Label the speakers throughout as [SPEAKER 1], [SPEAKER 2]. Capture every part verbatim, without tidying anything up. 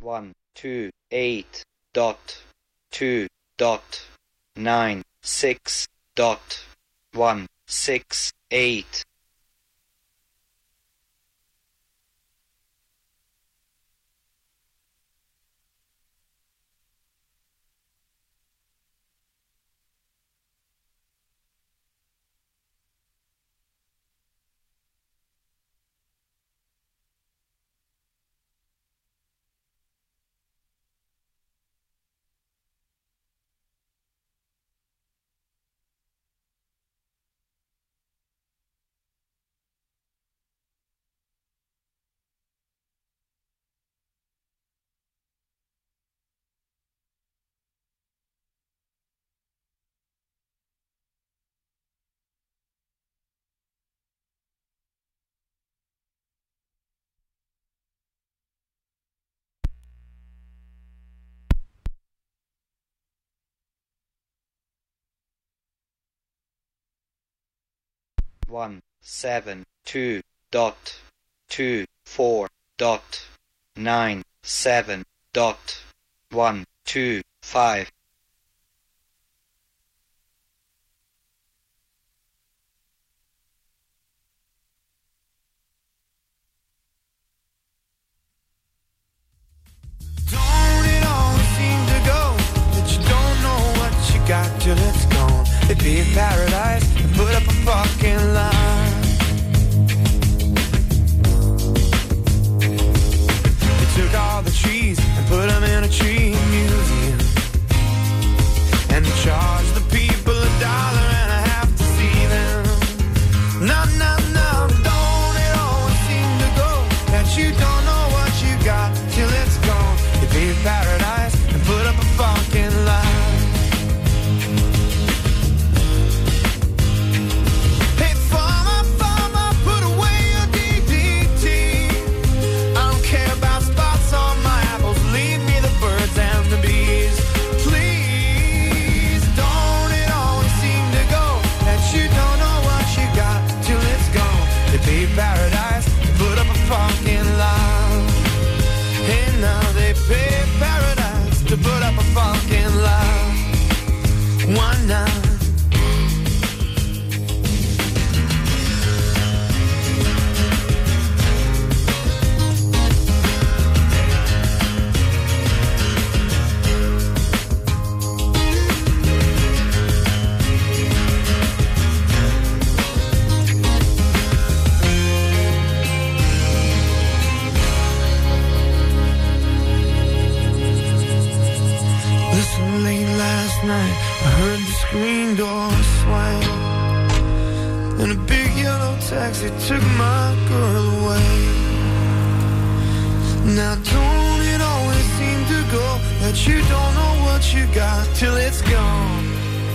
[SPEAKER 1] one two eight dot two dot nine six dot one six eight. One seven two dot two four dot nine seven dot one two five.
[SPEAKER 2] Don't it always seem to go that you don't know what you got till it's gone? It'd be a paradise and put up a fucking line. They took all the trees and put them in a tree museum, and they charged the people a dollar and a half to see them. No, no, no, don't it always seem to go that you don't know what you got till it's gone? It'd be a paradise and put up a fucking line. Paradise, put up a fucking line. And now they pay paradise to put up a fucking line. One night. Night, I heard the screen door swing, and a big yellow taxi took my girl away. Now don't it always seem to go that you don't know what you got till it's gone?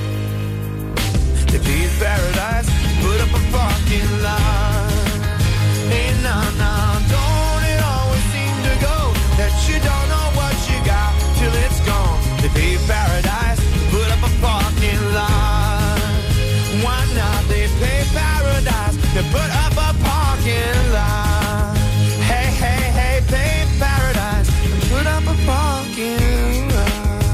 [SPEAKER 2] If he's paradise, put up a fucking line. Hey, nah, nah, don't it always seem to go that you don't know what you got till it's gone? If he's paradise, put up a parking lot. Why not? They pay paradise to put up a parking lot. Hey, hey, hey, pay paradise and put up a parking lot.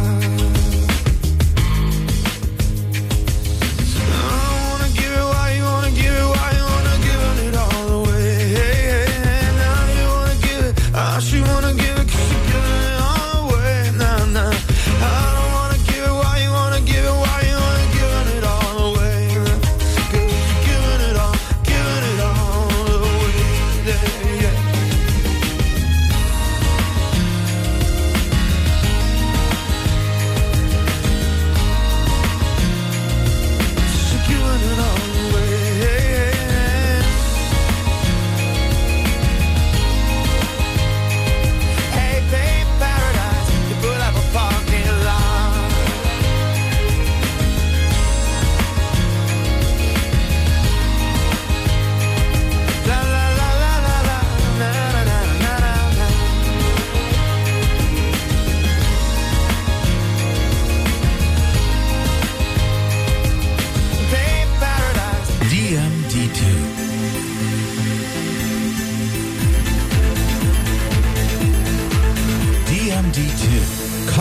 [SPEAKER 2] I wanna give it why you wanna give it, why you wanna give it all away. Hey, hey, hey, now you wanna give it, I she wanna give it 'cause you're giving it all away. Nah, nah, I don't wanna give it why you wanna give it, why you wanna give it all away. 'Cause you're giving it all, giving it all away. Yeah, yeah. You're giving it all away.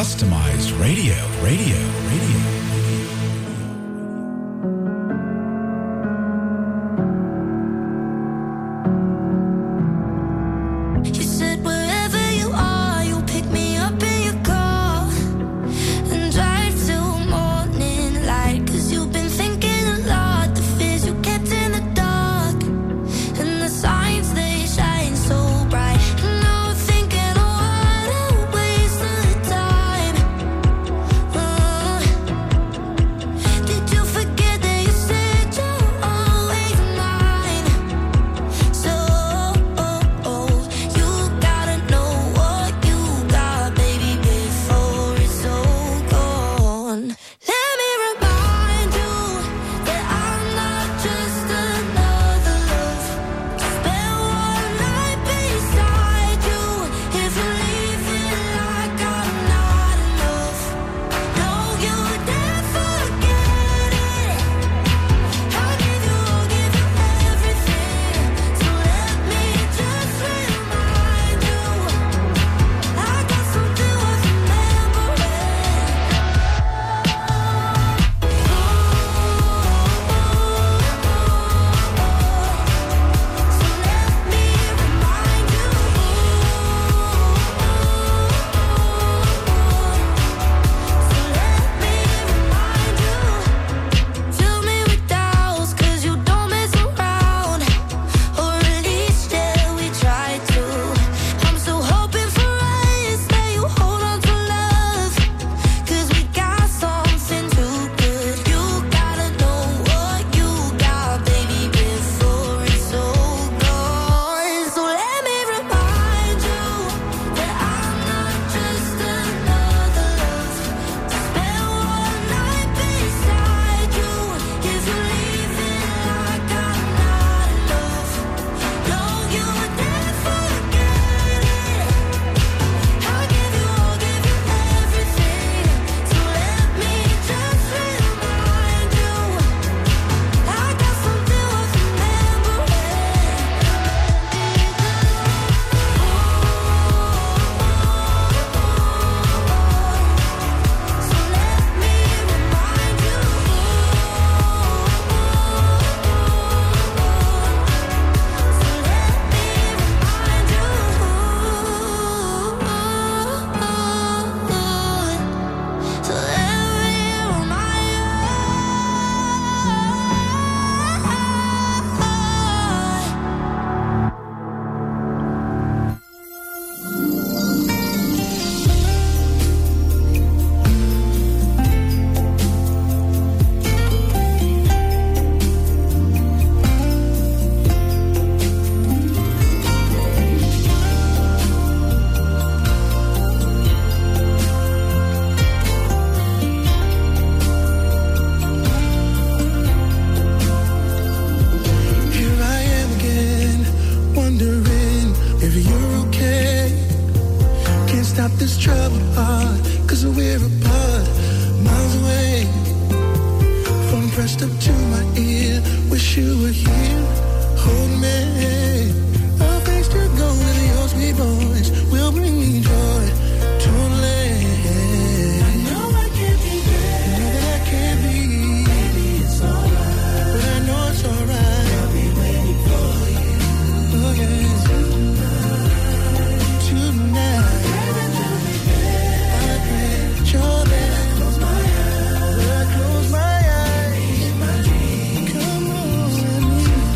[SPEAKER 3] Customized radio, radio, radio.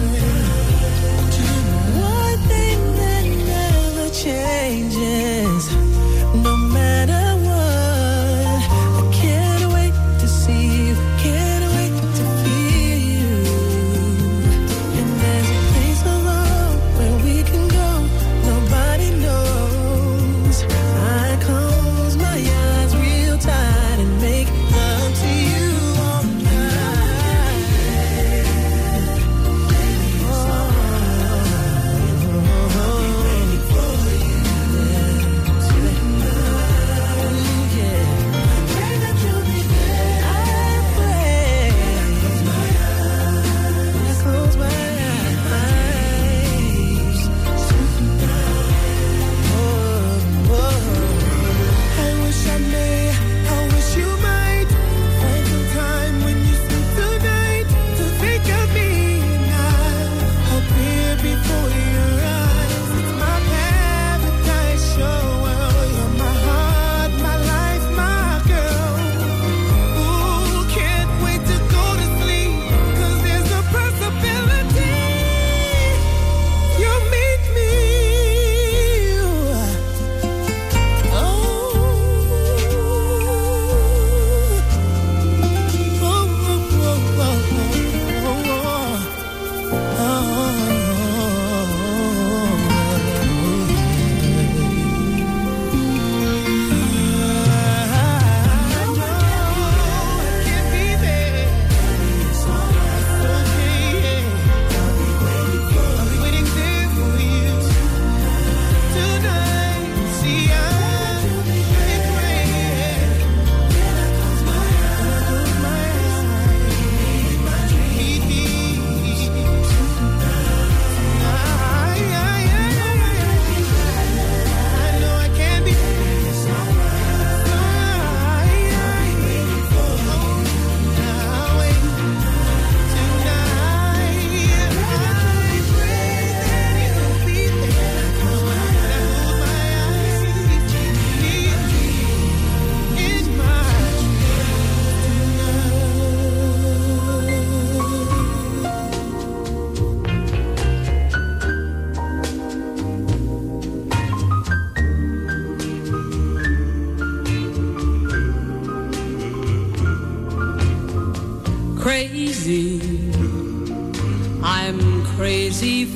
[SPEAKER 4] Changes.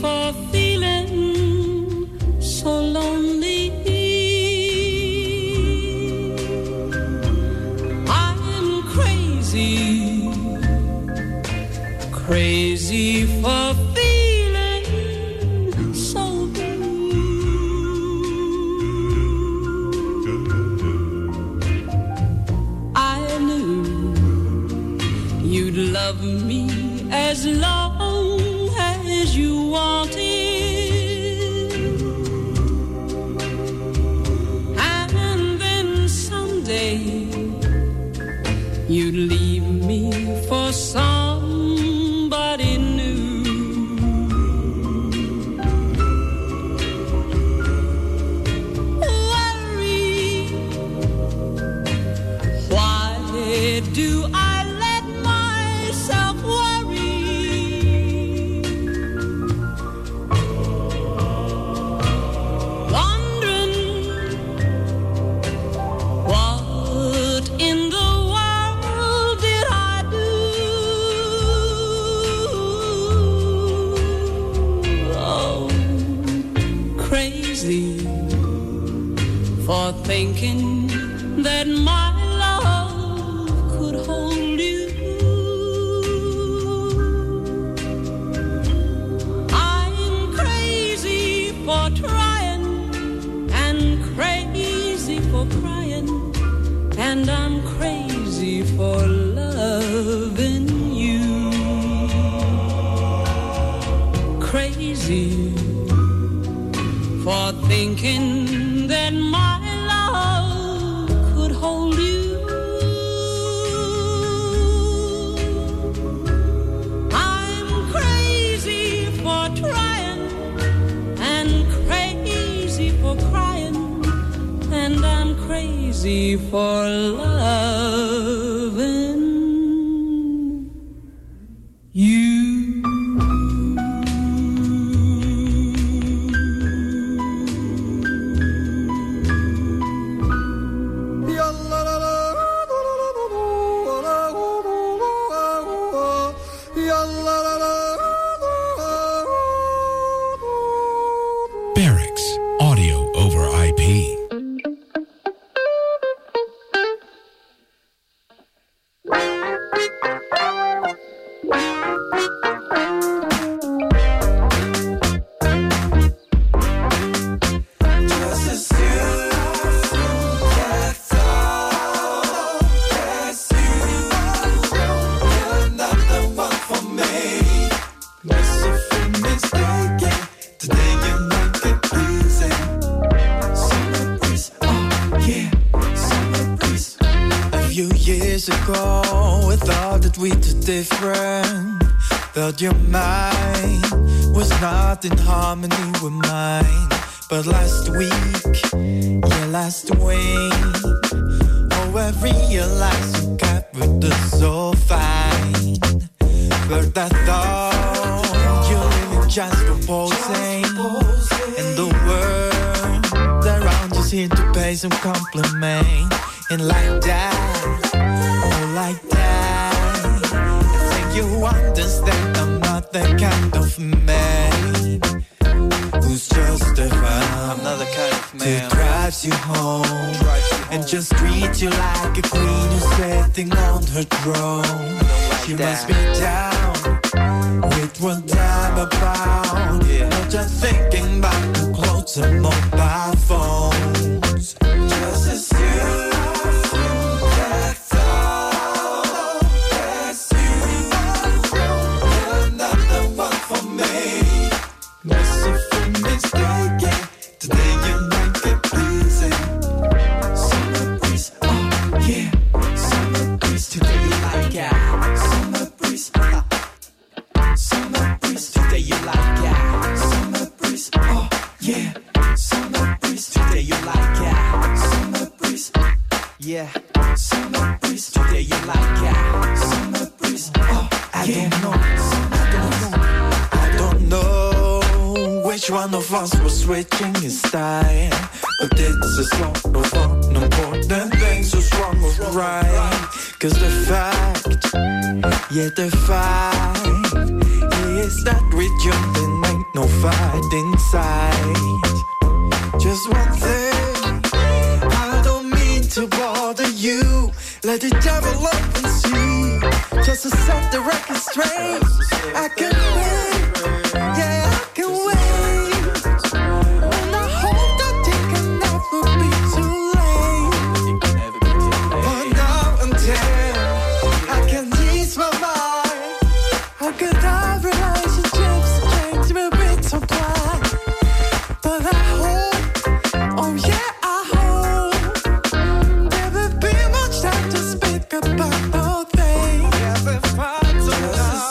[SPEAKER 4] for feeling so lonely. I'm crazy, crazy for feeling so blue. I knew you'd love me as long as you wanted, and then someday you'd leave me for somebody new. Worry, why do I let myself worry? Wondering what in the world did I do? Oh, crazy for thinking that my love could hold you. I'm crazy for trying and crazy for crying, and I'm crazy for loving you. Crazy for thinking that my love could hold you. I'm crazy for trying and crazy for crying, and I'm crazy for loving you.
[SPEAKER 3] Barracks Audio over I P.
[SPEAKER 2] Different, but your mind was not in harmony with mine. But last week, yeah, last week, oh, I realized you got with us so fine. But I thought you're living just proposing, and the world around just here to pay some compliment. And like that, oh, like that, you understand I'm not that kind of man who's justified. I'm not the kind of man who drives you home, drives you home. And just treats you like a queen who's sitting on her throne. Like she that. Must be down with what I'm about, yeah. Not just thinking about the clothes and mobile phones. Just as you yeah, summer breeze. Today you like it, summer breeze. Oh, I yeah. don't know, I don't know, I don't know which one of us was switching his style, but it's a sort of unimportant thing. So wrong or right? Cause the fact, yeah, the fact, yeah, it's not with you, then ain't no fight inside. Just one thing, I don't mean to bother you. Let the devil up and see, just to set the record straight. I can wait, yeah, I can wait. And I hope that it can never be too late. But now until I can ease my mind, how could our relationships change me with supply? But I hope, oh yeah, I hope there will be much time to speak about all things. Yeah, if I don't know.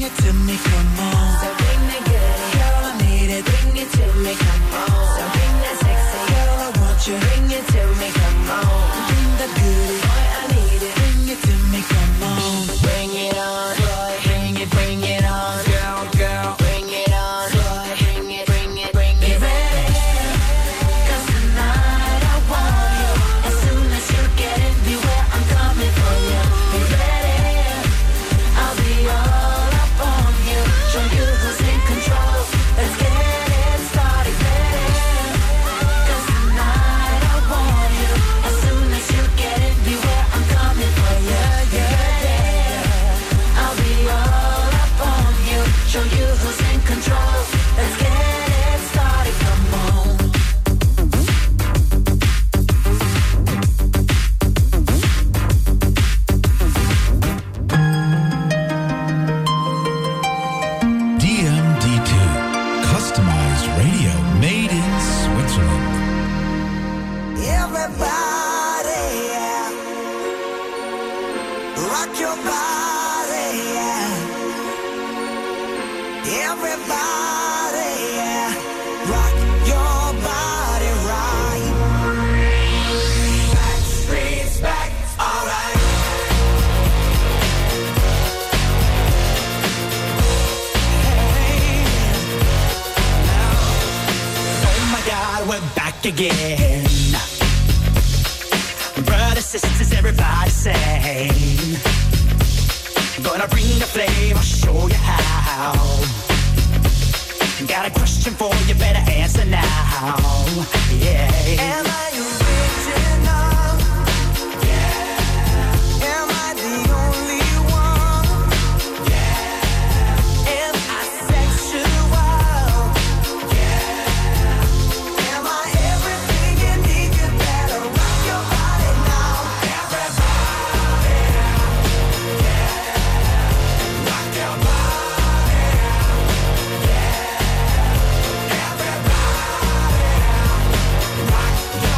[SPEAKER 2] bring it to me, come on. So bring the good, girl, I need it. Bring it to me, come on. So bring that sexy, girl, I want you. Bring it to me, come on. Bring the good, boy, I need it. Bring it to me, come on. Bring it on, boy. Bring it, bring it on, girl, girl. Bring it on, boy. Bring it, bring it, bring it. Be ready, 'cause tonight I want you. As soon as you get in, beware, I'm coming for you. Be ready, I'll be all up on you. Show you who's in control. Let's get it started, ready. 'Cause tonight I want you. As soon as you get in, beware, I'm coming for you. Be ready, I'll be all up on you. Show you who's in control. Let's get it started, come on.
[SPEAKER 3] D M D two, customized radio made in Switzerland.
[SPEAKER 2] Everybody, yeah. Rock your body, yeah. Everybody, yeah. Rock your body right. Backstreet's back, alright. Hey, now, oh my God, we're back again. Brothers, sisters, everybody sing. Gonna bring the flame, I'll show you how. Got a question for you, better answer now. Yeah. Am I original? Yeah. Am I the only one? Yeah. Am I sexual? Yeah. Am I everything you need? You better rock your body now. Everybody, yeah. Rock your body, yeah. Everybody, rock your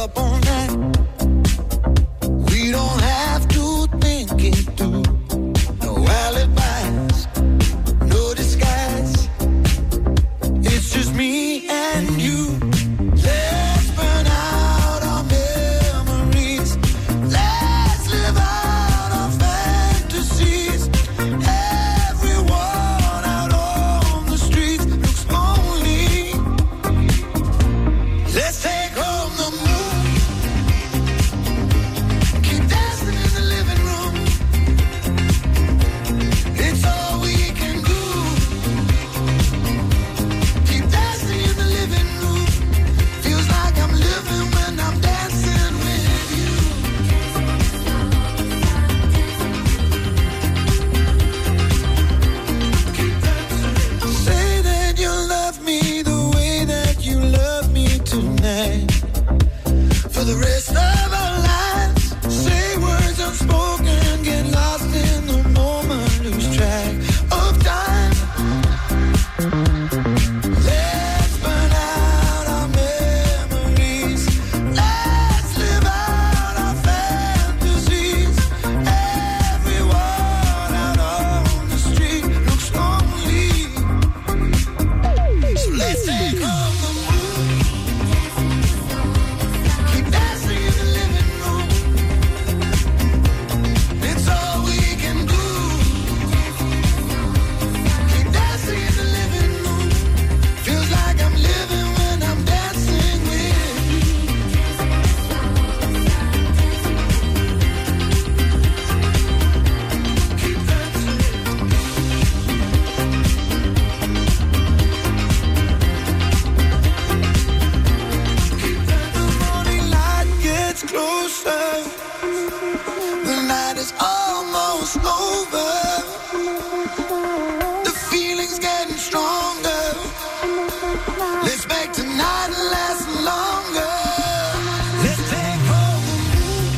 [SPEAKER 2] up all night. We don't have to think it through. No alibis, no disguise. It's just me and you. Let's burn out our memories. Let's live out our fantasies. Everyone out on the streets looks lonely. Let's take home the moon. Keep dancing in the living room. It's all we can do. Keep dancing in the living room. Feels like I'm living when I'm dancing with you. Say that you love me the way that you love me tonight. For the rest of our lives, say words unspoken, get lost in the moment, lose track of time. Let's burn out our memories. Let's live out our fantasies. Everyone out on the street looks lonely. So let's take home the moon. Keep dancing in the living room. It's all we can do. Keep dancing in the living room. Feels like I'm living when I'm dancing with you. Keep dancing. The morning light gets closer. The night is almost over. The feeling's getting stronger. Let's make tonight last longer. Let's take home the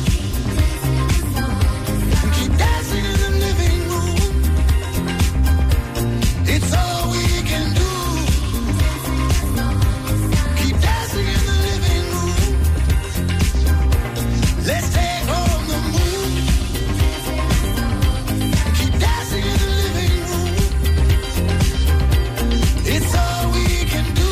[SPEAKER 2] moon. Keep dancing in the living room. It's all we can do. Keep dancing in the living room. Let's take home the moon. Keep dancing in the living room. It's all we can do.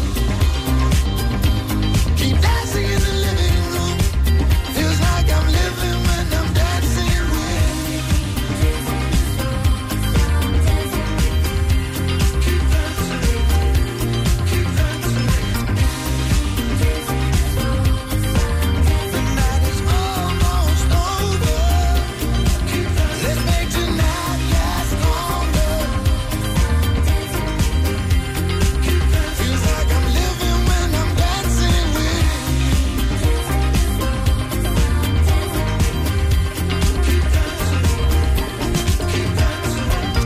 [SPEAKER 2] Keep dancing in the living room. Feels like I'm living when I'm dancing with you. Keep dancing. Keep dancing. The night is almost over. Keep dancing. Let's make tonight last longer. Keep dancing. Feels like I'm living when I'm dancing with you. Keep dancing. Keep dancing.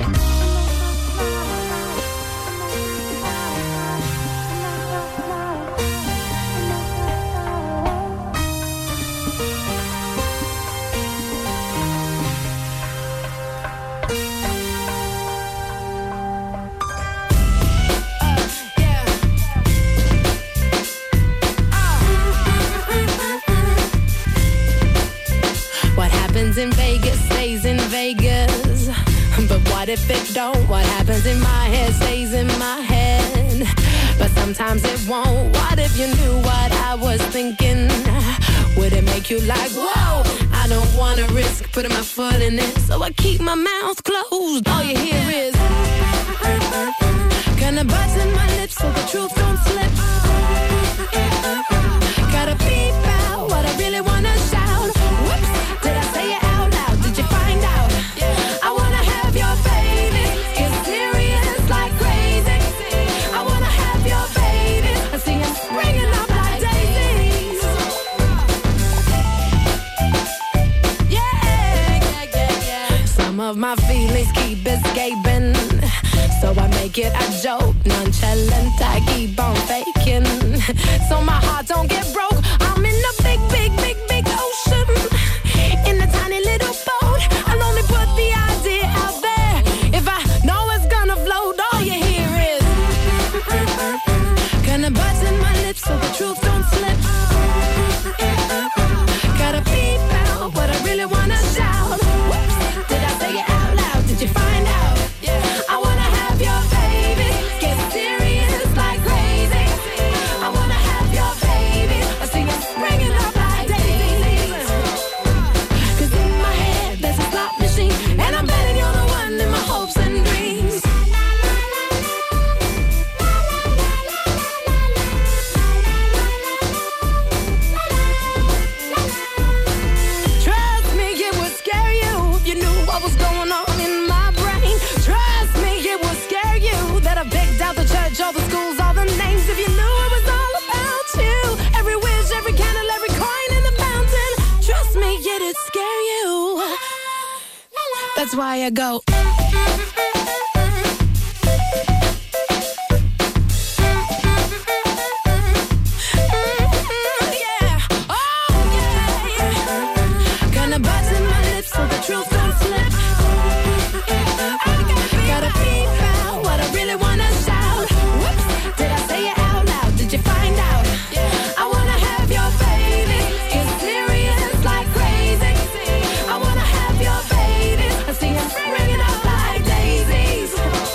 [SPEAKER 5] What happens in Vegas stays in Vegas. But what if it don't? What happens in my head stays in my head. But sometimes it won't. What if you knew what I was thinking? Would it make you like, whoa? I don't wanna risk putting my foot in it, so I keep my mouth closed. All you hear is kinda button my lips so the truth don't slip. Gotta beep out what I really wanna shout. Whoops, did I say it out loud? Did you find out? I wanna have your baby, get serious like crazy. I wanna have your baby, I see him springing up like daisies. Yeah, yeah, yeah, yeah. Some of my feelings keep escaping, so I make it a joke, nonchalant, I keep on faking. So my heart don't get broke, I'm in a big, big, big, big ocean. In a tiny little boat, I'll only put the idea out there. If I know it's gonna float, all you hear is gonna button my lips so the truth don't slip. on in my brain. Trust me, it will scare you that I picked out the church, all the schools, all the names. If you knew it was all about you, every wish, every candle, every coin in the fountain. Trust me, it'd scare you. That's why I go. So the truth don't slip. Gotta peep out what I really wanna shout. Whoops, did I say it out loud? Did you find out? I wanna have your baby. Get serious like crazy. I wanna have your baby. I see him ringing up like daisies.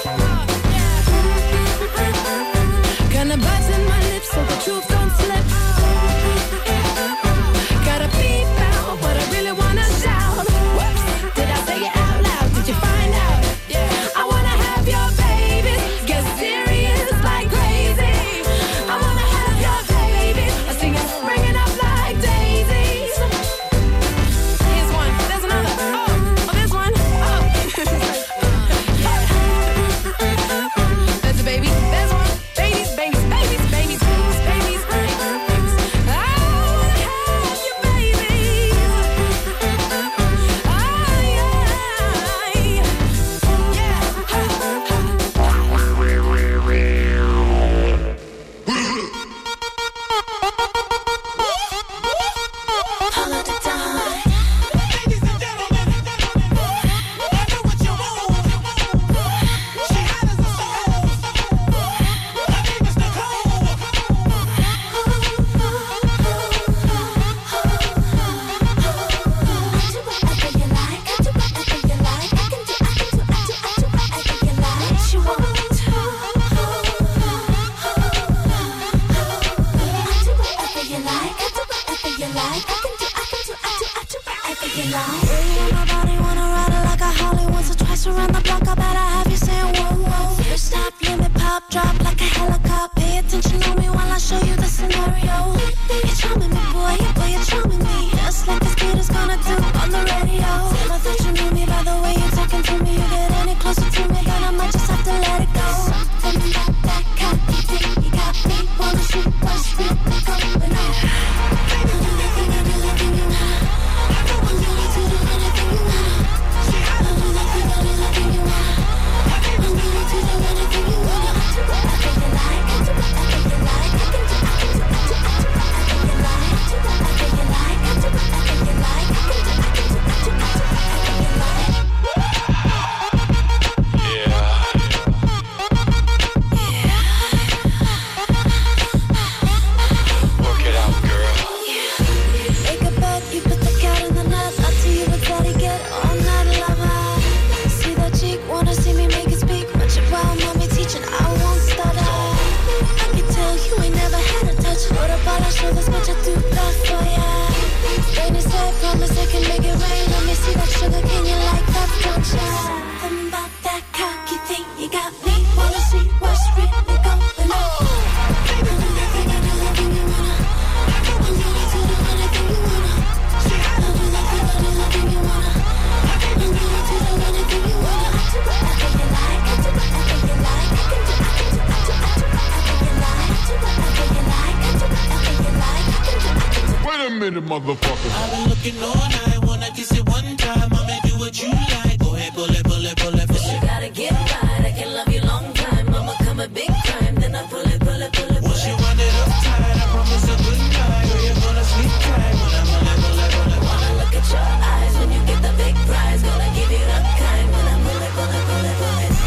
[SPEAKER 5] Gonna button my lips so the truth don't slip. Gotta peep out what I really wanna shout. Did I say it out loud? Did you find out? I wanna have your baby. Get serious like crazy. I wanna have your baby. I see you springing up like daisies. Here's one. There's another. Oh, oh, there's one. Oh. Yeah. There's a baby. There's one. Babies, babies, babies, babies, babies, babies, babies. I wanna have your babies.
[SPEAKER 2] Motherfucker. I've been looking all night, wanna kiss it one time. I'ma do what you like. Go ahead, pull it, pull it, pull it, pull it.
[SPEAKER 6] You gotta get right, I can love you long time. I'ma come a big crime, then I pull it, pull it, pull it.
[SPEAKER 2] Once you wind it up tight, I promise a good night. Or you're gonna sleep tight when I pull it, pull it, pull it.
[SPEAKER 6] Wanna look at your eyes when you get the big prize. Gonna give you the kind when I pull it, pull it, pull it, pull it.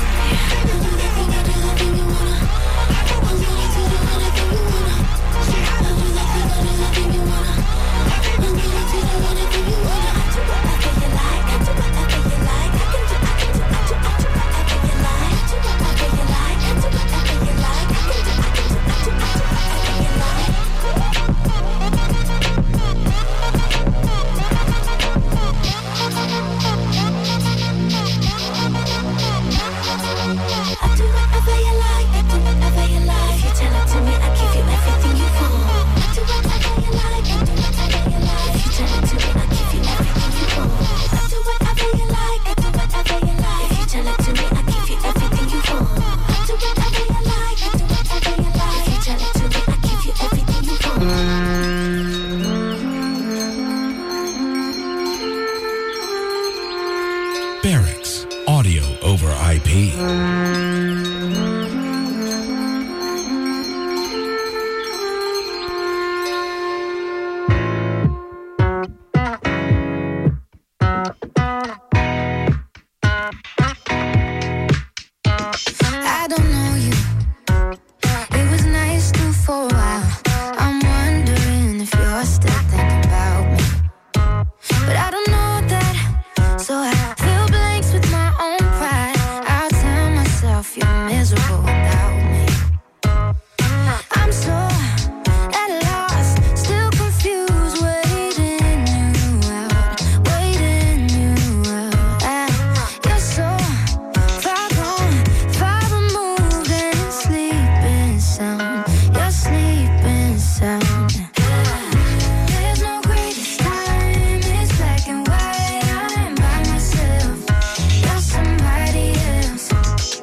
[SPEAKER 3] Barracks Audio over I P.
[SPEAKER 7] I don't know you. It was nice to for a while. I'm wondering if you're still thinking about me. But I don't know that, so I fill blanks with my own pride. I'll tell myself you're miserable without me. I'm so at a loss, still confused, waiting you out, waiting you out. Ah, you're so far gone, far removed, and sleeping sound. You're sleeping sound. There's no greatest time, it's black and white. I'm by myself, you're somebody else.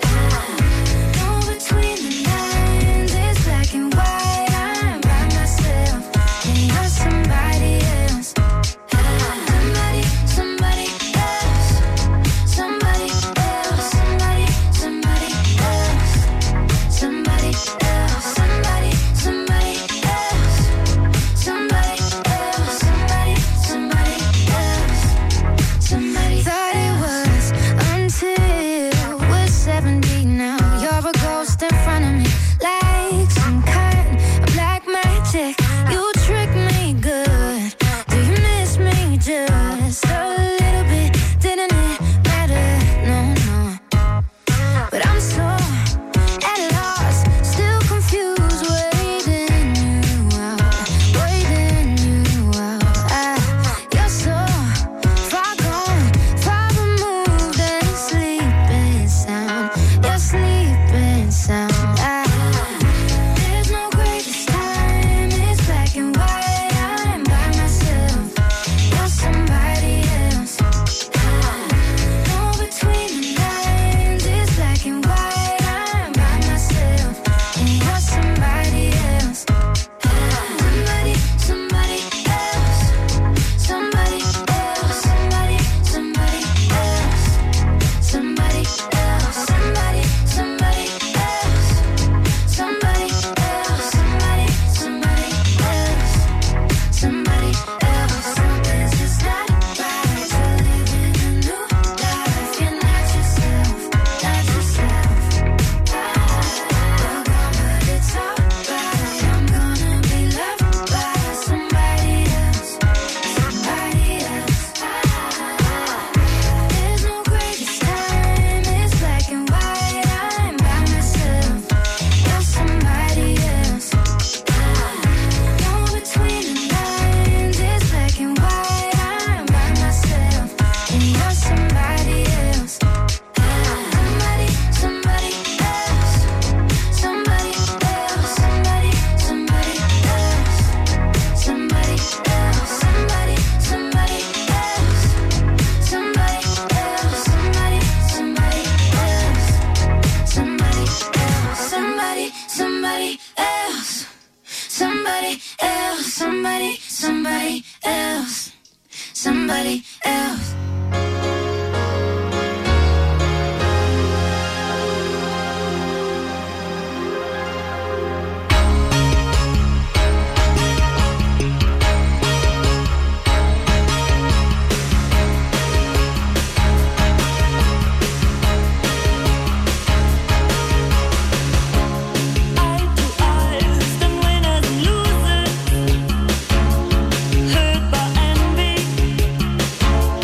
[SPEAKER 7] No between the lines, it's black and white. I'm by myself, and you're somebody else. Somebody, somebody else. Somebody else, somebody, somebody else. Somebody else, somebody, somebody else. Somebody else, somebody, somebody else. Somebody thought it was until we're seventy now. You're a ghost in front of me, like some kind of black magic. You trick me good. Do you miss me just a little bit? Didn't it matter? No, no. But I'm so at a loss, still confused, waiting you out, waiting you out. Ah, you're so far gone, far removed, and sleeping sound. You're sleeping sound. Ah, there's no greatest time, it's black and white. I'm by myself, you're somebody else. No between the lines, it's black and white. I'm by myself, and you're somebody else. Somebody, somebody else. Somebody else, somebody, somebody else. Somebody else, somebody, somebody else. Somebody else, somebody, somebody else. Somebody else. Something's just not right. You're living a new life. You're not yourself, not yourself. You're gone, but it's alright. I'm gonna be loved by somebody else, somebody else. There's no greatest time, it's black and white. I'm by myself, you're somebody else. No between the lines, it's black and white. I'm by myself, and you're somebody else. Somebody, somebody else. Somebody else, somebody, somebody else. Somebody else, somebody, somebody else. Somebody else, somebody, somebody else. Somebody else, somebody, somebody else. Somebody else, somebody, somebody else. Somebody else.
[SPEAKER 4] Eye to eyes, then winners and losers, hurt by envy.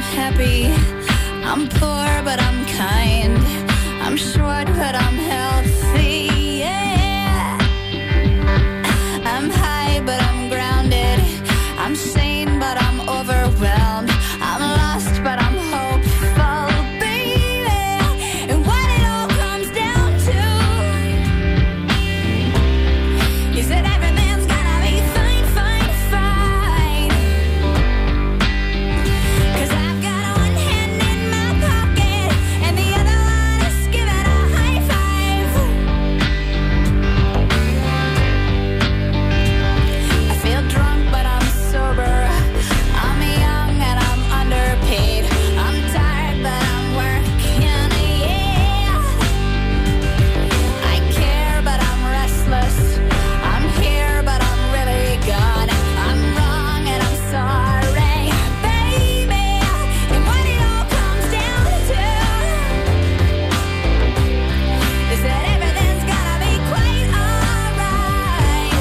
[SPEAKER 8] happy. I'm poor, but I'm kind. I'm short, but I'm healthy. Yeah. I'm high, but I'm grounded. I'm sane, but I'm overwhelmed. I'm lost, but I'm hopeful, baby. And what it all comes down to is that everything's gonna be fine, fine, fine. 'Cause I've got one hand in my pocket and the other one is giving a high five. I feel drunk, but I'm sober. I'm young and I'm underpaid. I'm tired, but I'm working, yeah. I care, but I'm restless. I'm here, but I'm really gone. I'm wrong and I'm sorry, baby. And what it all comes down to is that everything's gonna be quite alright.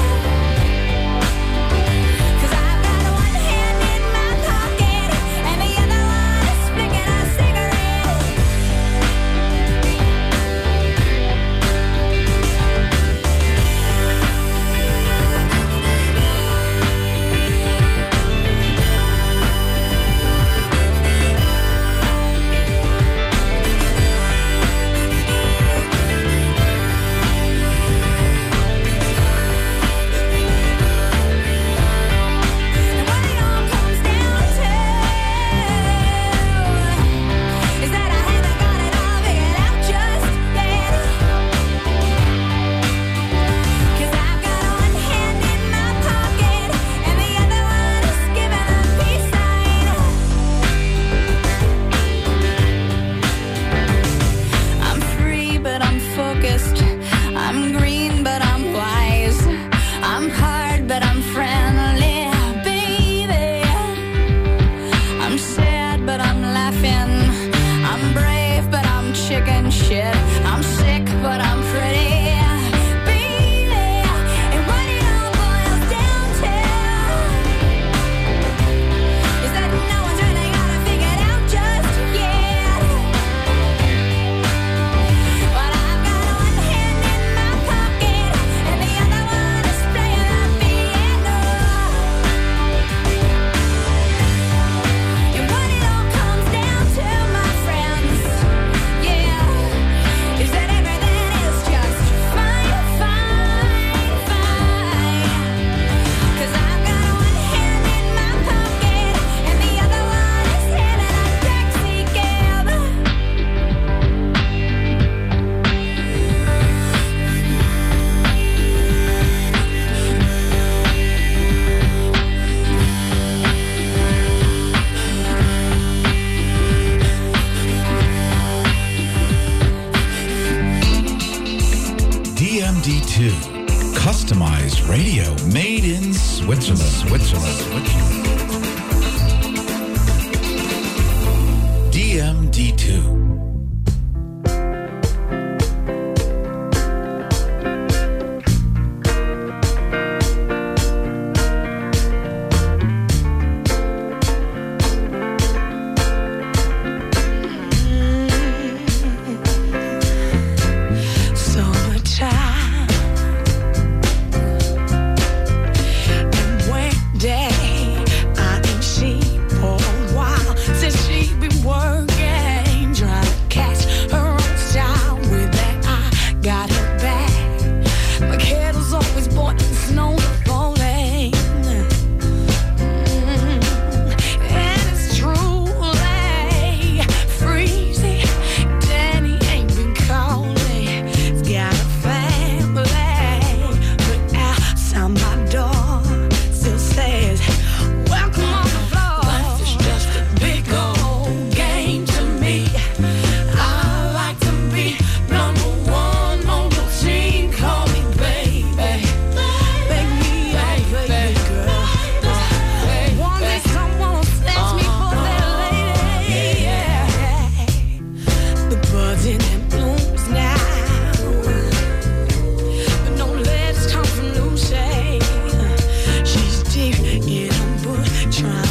[SPEAKER 8] 'Cause I've got one hand in my pocket and the other one is flicking a cigarette. And what it all comes down to is that I haven't got it all figured out just yet. 'Cause I've got one hand in my pocket and the other one is giving a peace sign. I'm free, but I'm focused. I'm green, but I'm wise. I'm hard, but I'm friendly, baby. I'm sad, but I'm laughing. I'm brave, but I'm chicken shit. I'm sick, but I'm pretty, baby. And what it all boils down to is that no one's really got it figured out just yet. But I've got one hand in my pocket and the other one is playing the piano. And what it all comes down to, my friends, yeah, is that everything is just fine, fine, fine. 'Cause I've got one hand in my pocket and the other one is hailing a taxi cab.
[SPEAKER 3] D M D two. Customized radio made in Switzerland. Switzerland. Switzerland. D M D two.
[SPEAKER 5] Summertime and one day I think she for a while since she been working, trying to catch her own style with that I got her back. My kettle's always boiling, snow's falling. Mm, and it's truly freezing. Danny ain't been calling. He's got a family, but outside my door still says, "Welcome on the floor." Life is just a big old game to me. I like to be number one on the team. Call me baby, bake me up, baby girl. One day someone will snatch me for that lady. Yeah. The buds in and blooms now, but no letters come from Lucy. She's deep in a bush trying